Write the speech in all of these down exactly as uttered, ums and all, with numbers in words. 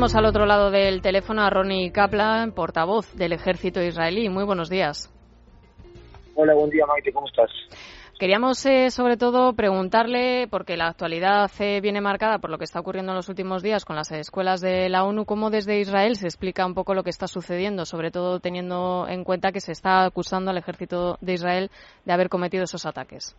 Tenemos al otro lado del teléfono a Ronnie Kaplan, portavoz del ejército israelí. Muy buenos días. Hola, buen día, Maite, ¿cómo estás? Queríamos, eh, sobre todo, preguntarle, porque la actualidad eh, viene marcada por lo que está ocurriendo en los últimos días con las escuelas de la ONU, cómo desde Israel se explica un poco lo que está sucediendo, sobre todo teniendo en cuenta que se está acusando al ejército de Israel de haber cometido esos ataques.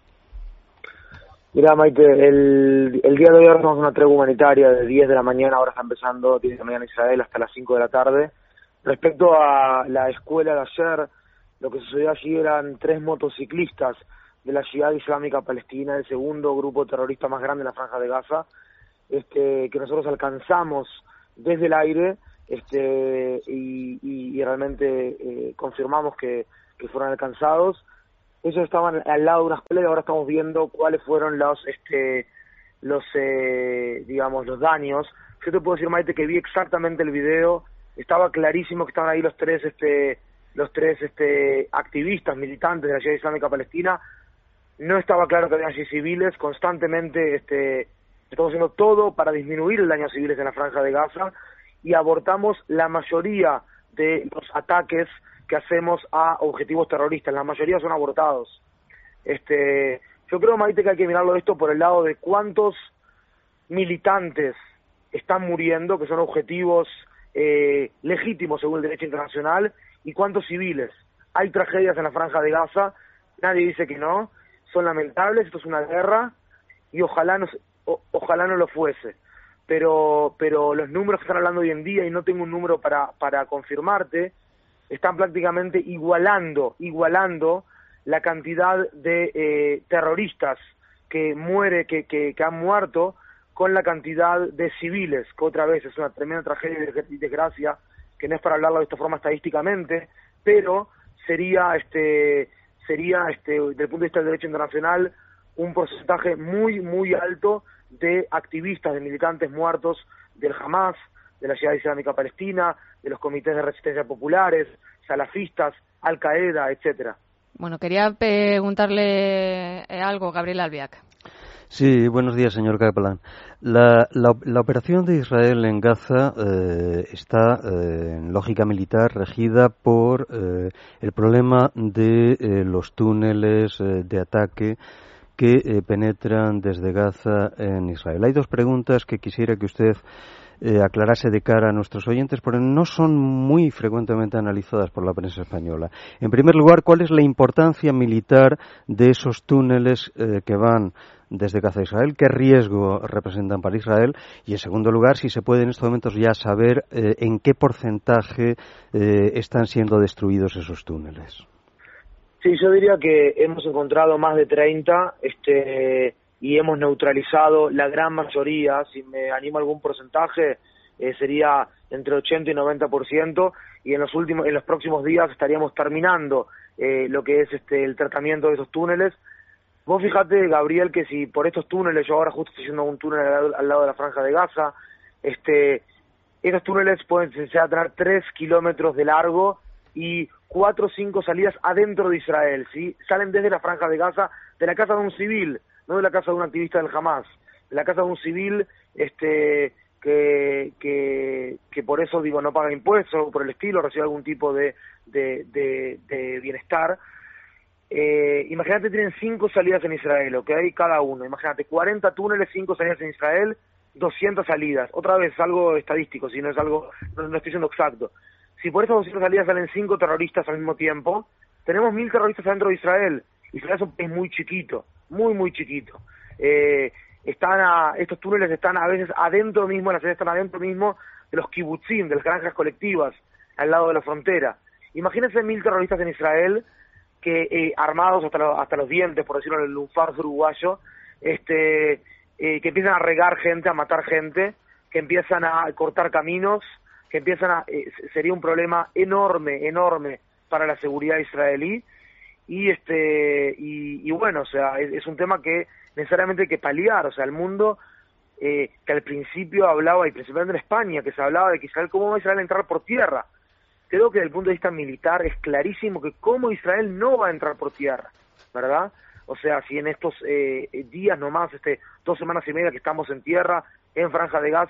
Mira, Maite, el, el día de hoy tenemos una tregua humanitaria de diez de la mañana, ahora está empezando, diez de la mañana en Israel, hasta las cinco de la tarde. Respecto a la escuela de ayer, lo que sucedió allí eran tres motociclistas de la Yihad Islámica Palestina, el segundo grupo terrorista más grande en la Franja de Gaza, este, que nosotros alcanzamos desde el aire este, y, y, y realmente eh, confirmamos que, que fueron alcanzados. Ellos estaban al lado de una escuela y ahora estamos viendo cuáles fueron los, este, los, eh, digamos, los daños. Yo te puedo decir, Maite, que vi exactamente el video, estaba clarísimo que estaban ahí los tres, este, los tres, este, activistas militantes de la Yihad Islámica Palestina. No estaba claro que había allí civiles, constantemente, este, estamos haciendo todo para disminuir el daño a civiles en la Franja de Gaza y abortamos la mayoría de los ataques que hacemos a objetivos terroristas, la mayoría son abortados. Este, yo creo, Maite, que hay que mirarlo esto por el lado de cuántos militantes están muriendo, que son objetivos eh, legítimos según el derecho internacional, y cuántos civiles. Hay tragedias en la Franja de Gaza, nadie dice que no, son lamentables, esto es una guerra, y ojalá no, o, ojalá no lo fuese. Pero, pero los números que están hablando hoy en día, y no tengo un número para, para confirmarte, están prácticamente igualando, igualando la cantidad de eh, terroristas que muere, que, que, que han muerto con la cantidad de civiles, que otra vez es una tremenda tragedia y desgracia, que no es para hablarlo de esta forma estadísticamente, pero sería, este, sería este, desde el punto de vista del derecho internacional, un porcentaje muy, muy alto de activistas, de militantes muertos del Hamas, de la Yihad Islámica Palestina, de los comités de resistencia populares, salafistas, Al-Qaeda, etcétera. Bueno, quería preguntarle algo, Gabriel Albiac. Sí, buenos días, señor Kaplan. La, la, la operación de Israel en Gaza eh, está eh, en lógica militar regida por eh, el problema de eh, los túneles eh, de ataque que eh, penetran desde Gaza en Israel. Hay dos preguntas que quisiera que usted Eh, aclararse de cara a nuestros oyentes, porque no son muy frecuentemente analizadas por la prensa española. En primer lugar, ¿cuál es la importancia militar de esos túneles eh, que van desde Gaza a Israel? ¿Qué riesgo representan para Israel? Y en segundo lugar, si se puede en estos momentos ya saber eh, en qué porcentaje eh, están siendo destruidos esos túneles. Sí, yo diría que hemos encontrado más de treinta, este... y hemos neutralizado la gran mayoría. Si me animo a algún porcentaje, eh, sería entre ochenta y noventa por ciento, y en los últimos, en los próximos días estaríamos terminando eh, lo que es este el tratamiento de esos túneles. Vos fíjate, Gabriel, que si por estos túneles, yo ahora justo estoy haciendo un túnel al lado, al lado de la Franja de Gaza, este esos túneles pueden llegar a tener tres kilómetros de largo y cuatro o cinco salidas adentro de Israel, ¿sí? Salen desde la Franja de Gaza, de la casa de un civil, no de la casa de un activista del Hamas, de la casa de un civil este que que, que por eso, digo, no paga impuestos o por el estilo, recibe algún tipo de, de, de, de bienestar. Eh, imagínate, tienen cinco salidas en Israel, ¿ok? Cada uno. Imagínate, cuarenta túneles, cinco salidas en Israel, doscientas salidas. Otra vez, algo estadístico, si no es algo, no, no estoy siendo exacto. Si por esas doscientas salidas salen cinco terroristas al mismo tiempo, tenemos mil terroristas dentro de Israel. Israel es un país muy chiquito, muy, muy chiquito. Eh, están a, estos túneles están a veces adentro mismo, las ciudades están adentro mismo de los kibutzim, de las granjas colectivas, al lado de la frontera. Imagínense mil terroristas en Israel, que eh, armados hasta, lo, hasta los dientes, por decirlo en el lunfardo uruguayo, este, eh, que empiezan a regar gente, a matar gente, que empiezan a cortar caminos, que empiezan a... Eh, sería un problema enorme, enorme para la seguridad israelí. Y este y, y bueno, o sea, es, es un tema que necesariamente hay que paliar. O sea, el mundo eh, que al principio hablaba, y principalmente en España, que se hablaba de que Israel, ¿cómo va Israel a entrar por tierra? Creo que desde el punto de vista militar es clarísimo que cómo Israel no va a entrar por tierra, ¿verdad? O sea, si en estos eh, días nomás, este, dos semanas y media que estamos en tierra, en Franja de Gaza,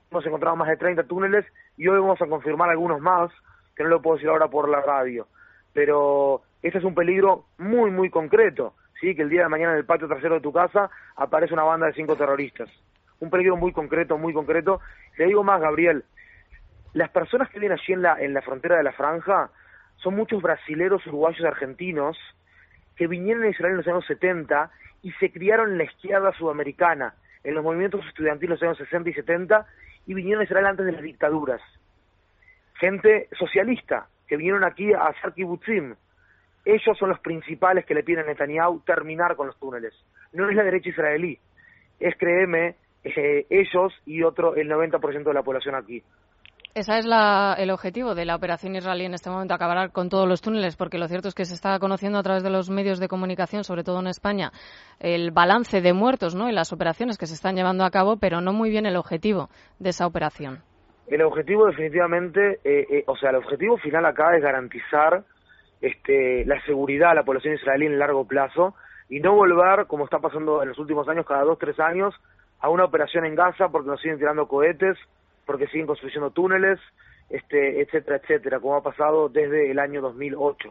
hemos encontrado más de treinta túneles y hoy vamos a confirmar algunos más, que no lo puedo decir ahora por la radio. Pero este es un peligro muy, muy concreto, ¿sí? Que el día de mañana en el patio trasero de tu casa aparece una banda de cinco terroristas. Un peligro muy concreto, muy concreto. Te digo más, Gabriel, las personas que viven allí en la, en la frontera de la Franja son muchos brasileros, uruguayos, argentinos, que vinieron a Israel en los años setenta y se criaron en la izquierda sudamericana, en los movimientos estudiantiles de los años sesenta y setenta, y vinieron a Israel antes de las dictaduras. Gente socialista, que vinieron aquí a hacer kibutzim. Ellos son los principales que le piden a Netanyahu terminar con los túneles. No es la derecha israelí, es, créeme, eh, ellos y otro, el noventa por ciento de la población aquí. Ese es la, el objetivo de la operación israelí en este momento, acabar con todos los túneles, porque lo cierto es que se está conociendo a través de los medios de comunicación, sobre todo en España, el balance de muertos, ¿no?, en las operaciones que se están llevando a cabo, pero no muy bien el objetivo de esa operación. El objetivo definitivamente, eh, eh, o sea, el objetivo final acá es garantizar este, la seguridad a la población israelí en el largo plazo y no volver, como está pasando en los últimos años, cada dos, tres años, a una operación en Gaza porque nos siguen tirando cohetes, porque siguen construyendo túneles, este, etcétera, etcétera, como ha pasado desde el año dos mil ocho.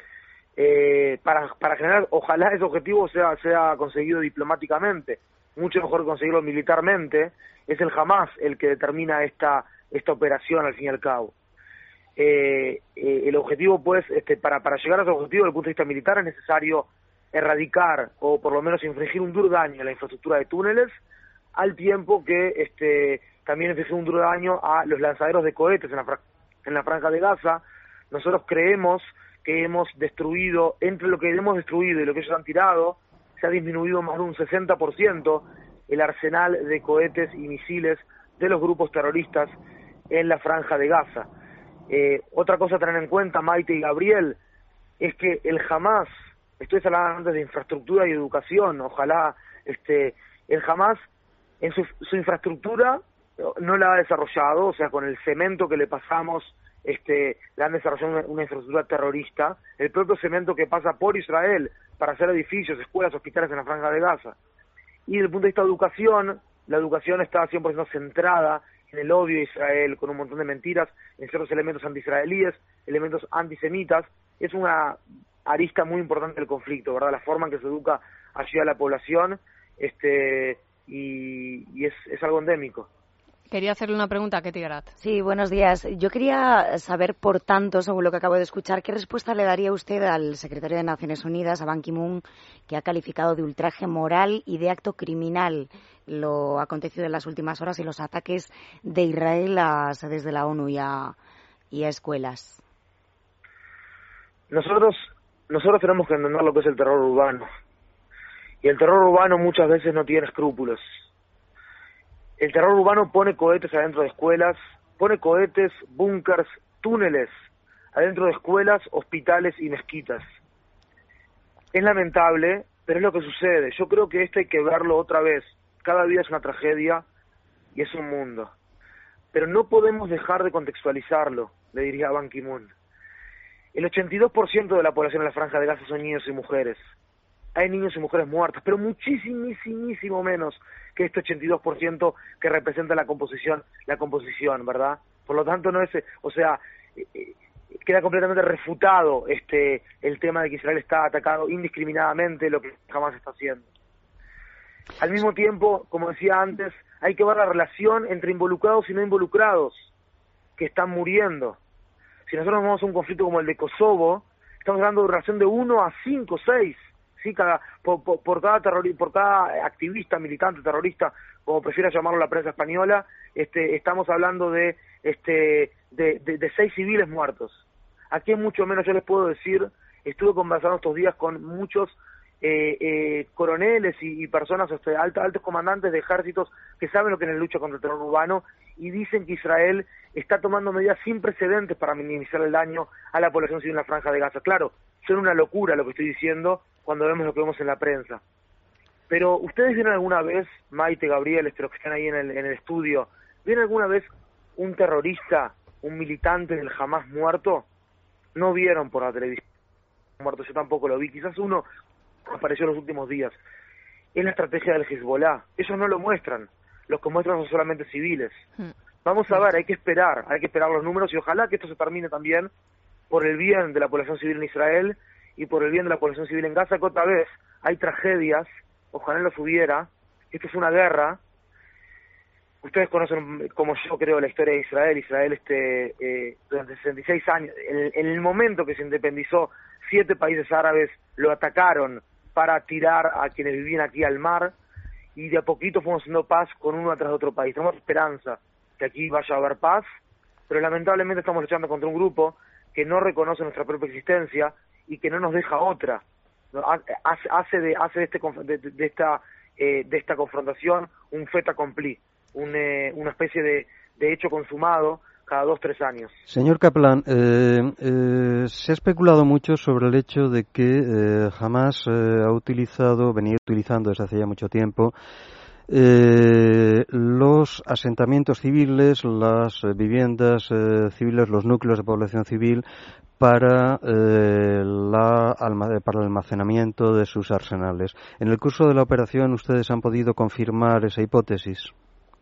Eh, para, para generar, ojalá ese objetivo sea, sea conseguido diplomáticamente, mucho mejor conseguirlo militarmente, es el Hamas el que determina esta, esta operación al fin y al cabo. Eh, eh, el objetivo, pues, este, para, para llegar a ese objetivo desde el punto de vista militar es necesario erradicar o por lo menos infligir un duro daño a la infraestructura de túneles, al tiempo que este también infligir un duro daño a los lanzaderos de cohetes en la, fra en la franja de Gaza. Nosotros creemos que hemos destruido, entre lo que hemos destruido y lo que ellos han tirado, se ha disminuido más de un sesenta por ciento el arsenal de cohetes y misiles de los grupos terroristas en la franja de Gaza. Eh, otra cosa a tener en cuenta, Maite y Gabriel, es que el Hamas, estoy hablando antes de infraestructura y educación, ojalá este el Hamas en su, su infraestructura no la ha desarrollado, o sea, con el cemento que le pasamos, este, le han desarrollado una, una infraestructura terrorista, el propio cemento que pasa por Israel para hacer edificios, escuelas, hospitales en la franja de Gaza. Y desde el punto de vista de educación, la educación está cien por ciento centrada en el odio a Israel, con un montón de mentiras, en ciertos elementos anti-israelíes, elementos antisemitas. Es una arista muy importante del conflicto, ¿verdad? La forma en que se educa allí a la población, este, y, y es, es algo endémico. Quería hacerle una pregunta a Ketty Garat. Sí, buenos días. Yo quería saber, por tanto, según lo que acabo de escuchar, ¿qué respuesta le daría usted al secretario de Naciones Unidas, a Ban Ki-moon, que ha calificado de ultraje moral y de acto criminal lo acontecido en las últimas horas y los ataques de Israel a sedes de la ONU y a, y a escuelas? Nosotros, nosotros tenemos que entender lo que es el terror urbano. Y el terror urbano muchas veces no tiene escrúpulos. El terror urbano pone cohetes adentro de escuelas, pone cohetes, búnkers, túneles adentro de escuelas, hospitales y mezquitas. Es lamentable, pero es lo que sucede. Yo creo que esto hay que verlo otra vez. Cada vida es una tragedia y es un mundo. Pero no podemos dejar de contextualizarlo, le diría a Ban Ki-moon. El ochenta y dos por ciento de la población en la franja de Gaza son niños y mujeres. Hay niños y mujeres muertas, pero muchísimo menos que este ochenta y dos por ciento que representa la composición, la composición, ¿verdad? Por lo tanto, no es, o sea, eh, queda completamente refutado este el tema de que Israel está atacando indiscriminadamente, lo que jamás está haciendo. Al mismo tiempo, como decía antes, hay que ver la relación entre involucrados y no involucrados que están muriendo. Si nosotros vamos a un conflicto como el de Kosovo, estamos hablando de una relación de uno a cinco, seis. Sí, cada, por, por, por cada terrorista, por cada activista, militante, terrorista, como prefiera llamarlo la prensa española, este, estamos hablando de, este, de, de, de seis civiles muertos. Aquí mucho menos, yo les puedo decir, estuve conversando estos días con muchos eh, eh, coroneles y, y personas, este, altos, altos comandantes de ejércitos que saben lo que es la lucha contra el terror urbano y dicen que Israel está tomando medidas sin precedentes para minimizar el daño a la población civil en la franja de Gaza. Claro, suena una locura lo que estoy diciendo cuando vemos lo que vemos en la prensa. Pero, ¿ustedes vieron alguna vez, Maite, Gabriel, este, los que están ahí en el, en el estudio, vieron alguna vez un terrorista, un militante del Hamas muerto? No vieron por la televisión muerto, yo tampoco lo vi, quizás uno apareció en los últimos días. Es la estrategia del Hezbollah, ellos no lo muestran. los que muestran son solamente civiles. Vamos a ver, hay que esperar, hay que esperar los números y ojalá que esto se termine también por el bien de la población civil en Israel y por el bien de la población civil en Gaza, que otra vez hay tragedias, ojalá no los hubiera, esto es una guerra. Ustedes conocen, como yo creo, la historia de Israel. Israel este eh, durante sesenta y seis años, en, en el momento que se independizó, siete países árabes lo atacaron para tirar a quienes vivían aquí al mar, y de a poquito fuimos haciendo paz con uno atrás de otro país. Tenemos esperanza que aquí vaya a haber paz, pero lamentablemente estamos luchando contra un grupo que no reconoce nuestra propia existencia y que no nos deja otra. Hace, hace de hace de, este, de, de esta eh, de esta confrontación un fait accompli, un, eh, una especie de, de hecho consumado cada dos, tres años. Señor Kaplan, eh, eh, se ha especulado mucho sobre el hecho de que eh, Hamás eh, ha utilizado, venía utilizando desde hace ya mucho tiempo, eh, los asentamientos civiles, las eh, viviendas eh, civiles, los núcleos de población civil para, eh, la, alma, para el almacenamiento de sus arsenales. En el curso de la operación, ¿ustedes han podido confirmar esa hipótesis?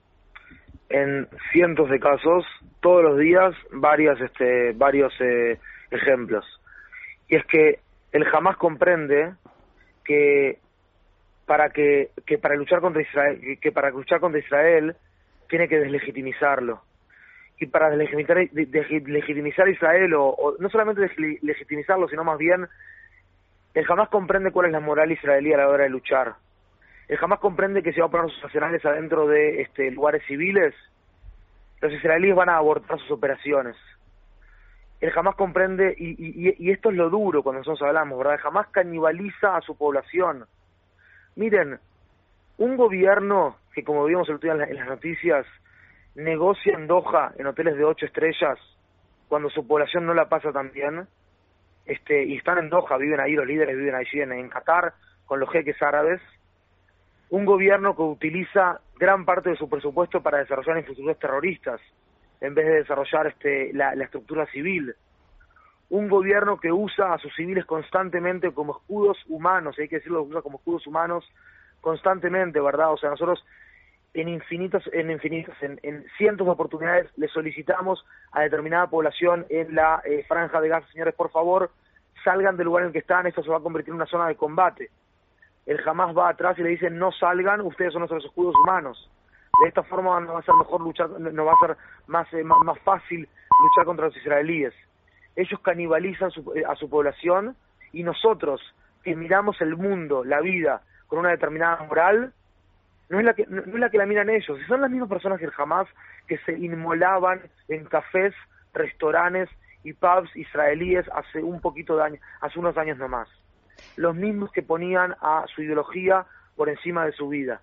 En cientos de casos, todos los días, varias, este, varios eh, ejemplos. Y es que el Hamás comprende que para que, que para luchar contra Israel, que, que para luchar contra Israel tiene que deslegitimizarlo. Y para deslegitimizar, deslegitimizar a Israel, o, o no solamente deslegitimizarlo, sino más bien, el Hamás comprende cuál es la moral israelí a la hora de luchar. El Hamás comprende que si va a poner sus arsenales adentro de este, lugares civiles, los israelíes van a abortar sus operaciones. El Hamás comprende, y, y, y esto es lo duro cuando nosotros hablamos, ¿verdad? El Hamás canibaliza a su población. Miren, un gobierno que, como vimos el otro día en, la, en las noticias, negocia en Doha, en hoteles de ocho estrellas, cuando su población no la pasa tan bien, este, y están en Doha, viven ahí, los líderes viven allí en, en Qatar, con los jeques árabes. Un gobierno que utiliza gran parte de su presupuesto para desarrollar infraestructuras terroristas, en vez de desarrollar este, la, la estructura civil. Un gobierno que usa a sus civiles constantemente como escudos humanos, hay que decirlo, usa como escudos humanos constantemente, ¿verdad? O sea, nosotros en infinitas, en infinitas, en, en cientos de oportunidades le solicitamos a determinada población en la eh, franja de Gaza, señores, por favor, salgan del lugar en el que están, esto se va a convertir en una zona de combate. El Hamás va atrás y le dice, no salgan, ustedes son nuestros escudos humanos. De esta forma no va a ser mejor luchar, no va a ser más, eh, más, más fácil luchar contra los israelíes. Ellos canibalizan su, eh, a su población, y nosotros, que miramos el mundo, la vida, con una determinada moral, no es la que, no, no es la que la miran ellos. Son las mismas personas que el Hamás que se inmolaban en cafés, restaurantes y pubs israelíes hace un poquito de años, hace unos años nomás. Los mismos que ponían a su ideología por encima de su vida.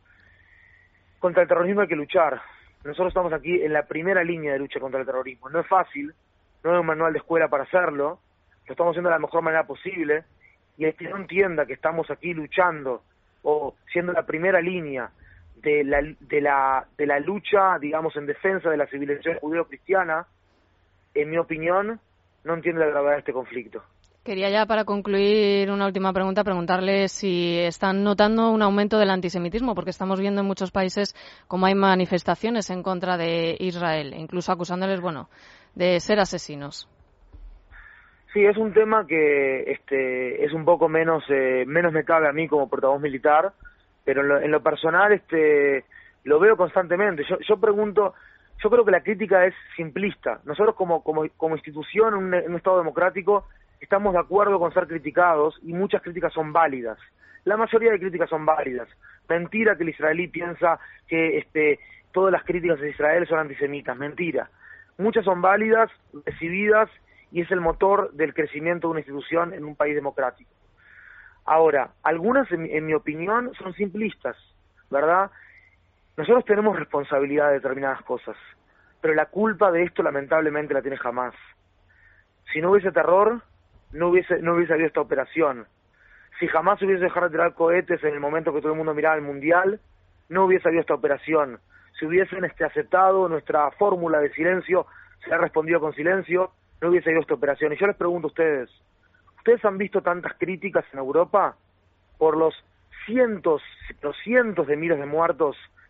Contra el terrorismo hay que luchar. Nosotros estamos aquí en la primera línea de lucha contra el terrorismo. No es fácil, no hay un manual de escuela para hacerlo, lo estamos haciendo de la mejor manera posible, y el que no entienda que estamos aquí luchando o siendo la primera línea de la, de la, de la lucha, digamos, en defensa de la civilización judeo-cristiana, en mi opinión, no entiende la gravedad de este conflicto. Quería ya, para concluir, una última pregunta, preguntarle si están notando un aumento del antisemitismo, porque estamos viendo en muchos países cómo hay manifestaciones en contra de Israel, incluso acusándoles, bueno, de ser asesinos. Sí, es un tema que este es un poco menos eh, menos me cabe a mí como portavoz militar, pero en lo, en lo personal este lo veo constantemente. Yo, yo pregunto, yo creo que la crítica es simplista. Nosotros como como como institución en un, en un Estado democrático estamos de acuerdo con ser criticados, y muchas críticas son válidas. La mayoría de críticas son válidas. Mentira que el israelí piensa que este todas las críticas de Israel son antisemitas. Mentira. Muchas son válidas, recibidas, y es el motor del crecimiento de una institución en un país democrático. Ahora, algunas, en, en mi opinión, son simplistas, ¿verdad? Nosotros tenemos responsabilidad de determinadas cosas, pero la culpa de esto lamentablemente la tiene Hamás. Si no hubiese terror, no hubiese no hubiese habido esta operación. Si Hamás hubiese dejado de tirar cohetes en el momento que todo el mundo miraba el Mundial, no hubiese habido esta operación. Si hubiesen este, aceptado nuestra fórmula de silencio, se ha respondido con silencio, no hubiese habido esta operación. Y yo les pregunto a ustedes, ¿ustedes han visto tantas críticas en Europa por los cientos, los cientos de miles de muertos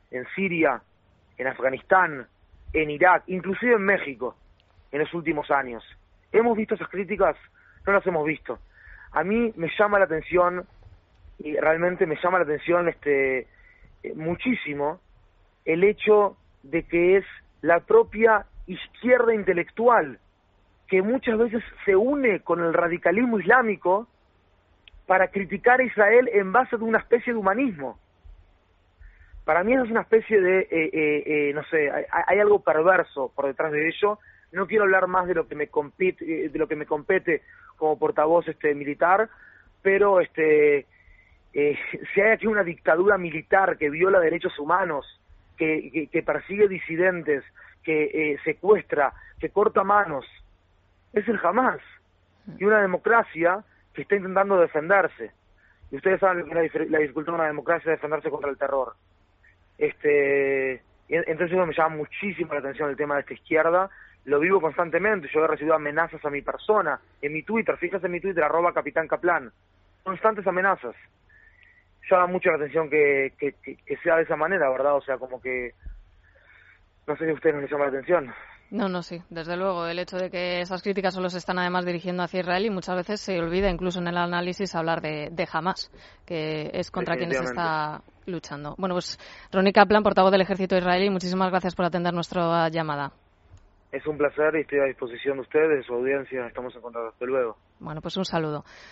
en Siria, en Afganistán, en Irak, inclusive en México, en los últimos años. ¿Hemos visto esas críticas? No las hemos visto. A mí me llama la atención, y realmente me llama la atención este muchísimo, el hecho de que es la propia izquierda intelectual que muchas veces se une con el radicalismo islámico para criticar a Israel en base de una especie de humanismo. Para mí eso es una especie de, eh, eh, eh, no sé, hay, hay algo perverso por detrás de ello. No quiero hablar más de lo que me compete, de lo que me compete como portavoz este militar, pero este, eh, si hay aquí una dictadura militar que viola derechos humanos, que, que, que persigue disidentes, que eh, secuestra, que corta manos, es el Hamás, y una democracia que está intentando defenderse. Y ustedes saben lo que es la, la dificultad de una democracia defenderse contra el terror. Este, entonces me llama muchísimo la atención el tema de esta izquierda. Lo vivo constantemente. Yo he recibido amenazas a mi persona en mi Twitter, fíjate en mi Twitter, arroba Capitán Kaplan, constantes amenazas. Llama mucho la atención que, que, que, que sea de esa manera, ¿verdad? O sea, como que no sé si a ustedes no les llama la atención. No, no, sí, desde luego. El hecho de que esas críticas solo se están además dirigiendo hacia Israel y muchas veces se olvida incluso en el análisis hablar de, de Hamás, que es contra quienes se está luchando. Bueno, pues Ronnie Kaplan, portavoz del ejército israelí, muchísimas gracias por atender nuestra llamada. Es un placer y estoy a disposición de ustedes, de su audiencia. Estamos en contacto. Hasta luego. Bueno, pues un saludo.